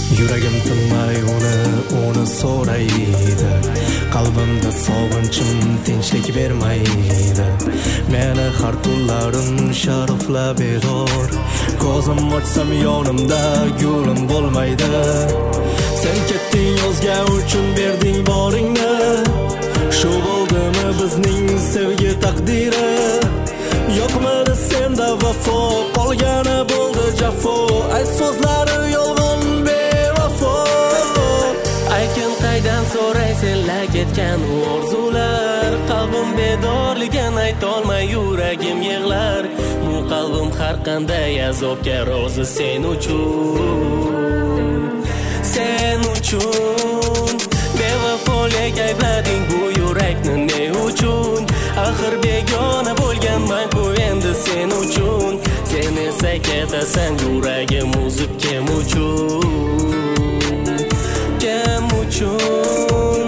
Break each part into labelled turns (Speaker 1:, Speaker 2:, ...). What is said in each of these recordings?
Speaker 1: Yuragim tinmay uni so'raydi. Qalbimda sog'inchim tinchlik bermaydi. Meni har tunlarim sharaflab bedor. Ko'zim ochsam yonimda gulim bo'lmaydi. Sen ketding yozga uchun berding boringni. Shu bo'ldimi bizning sevgi taqdiri? Yo'qmidi senda vafo, qolgani bo'ldi jafo. Ay so'zlari yolg'on bevafo.
Speaker 2: Aykin qaydan so'ray senlar ketgan orzular. Qalbim bedorligin aytolmay yuragim yig'lar. Bu qalbim har qanday azobga rozi sen uchun. Sen uchun bevafolik ayblading bu yurakni ne uchun? Axir begona bo'lganman-ku endi sen uchun. Sen esa ketasan yuragim uzib kim uchun? Kim uchun?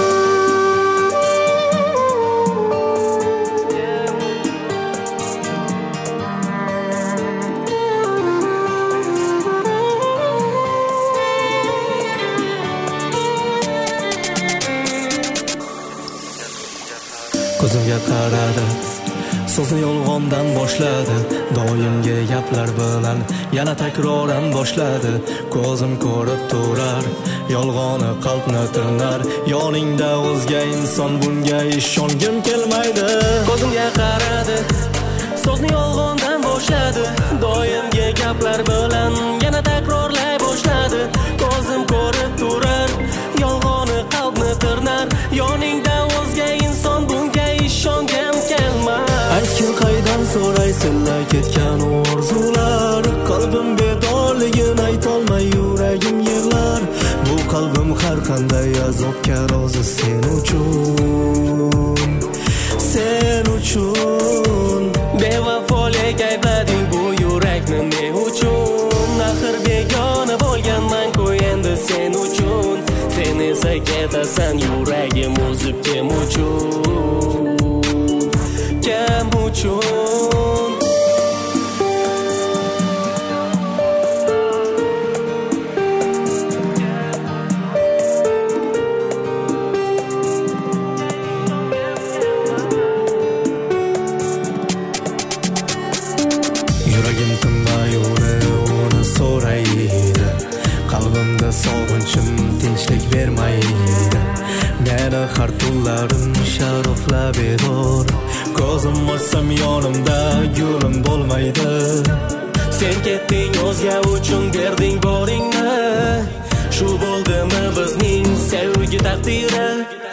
Speaker 1: Ko'zimga qaradi, so'zni yolg'ondan boshladi. Doimgi gaplar bilan yana takroran boshladi. Ko'zim ko'rib turar, yolg'oni qalbni tirnar. Yoningda o'zga inson, bunga ishongim kelmaydi.
Speaker 2: Ko'zimga qaradi, so'zni yolg'ondan boshladi. Doimgi gaplar bilan yana takrorlay boshladi. Ko'zim ko'rib turar, yolg'oni qalbni tirnar. Yoningda o'zga inson, bunga ishongim kelmaydi.
Speaker 1: Aytgin qaydan so'ray senlar ketgan orzular. Qalbim bedorligin aytolmay yuragim yig'lar. Bu qalbim har qanday azobga rozi sen uchun. Sen uchun
Speaker 2: bevafolik ayblading bu yurakni ne uchun? Axir begona bo'lganman-ku endi sen uchun. Sen esa ketasan yuragim uzib kim uchun? Kim uchun?
Speaker 1: Yuragim tinmay uni so'raydi. Qalbimda sog'inchim tinchlik bermaydi. Meni har tunlarim sharaflab bedor. Ko'zim ochsam yonimda gulim bo'lmaydi.
Speaker 2: Sen ketding o'zga uchun berding boringni. Shu bo'ldimi bizning sevgi taqdiri?